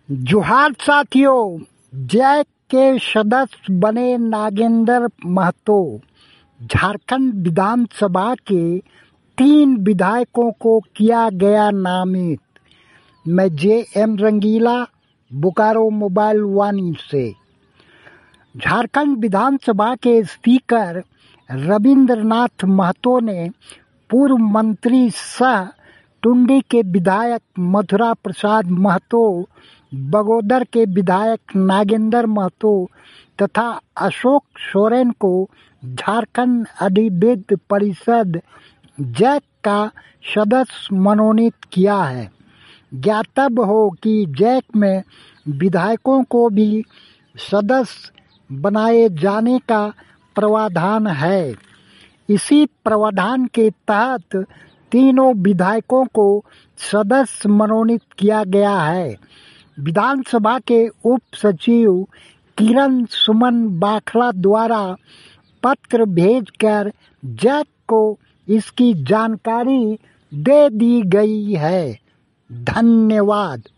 जोहार साथियों, जैक के सदस्य बने नागेंद्र महतो। झारखंड विधानसभा के 3 विधायकों को किया गया नामित। मैं जे.एम. रंगीला, बोकारो मोबाइल वानी से। झारखंड विधानसभा के स्पीकर रविंद्रनाथ महतो ने पूर्व मंत्री सह टुंडी के विधायक मथुरा प्रसाद महतो, बगोदर के विधायक नागेंद्र महतो तथा अशोक सोरेन को झारखंड अधिविद्य परिषद जैक का सदस्य मनोनीत किया है। ज्ञातव्य हो कि जैक में विधायकों को भी सदस्य बनाए जाने का प्रावधान है। इसी प्रावधान के तहत तीनों विधायकों को सदस्य मनोनीत किया गया है। विधानसभा के उप सचिव किरण सुमन बाखला द्वारा पत्र भेजकर जैक को इसकी जानकारी दे दी गई है। धन्यवाद।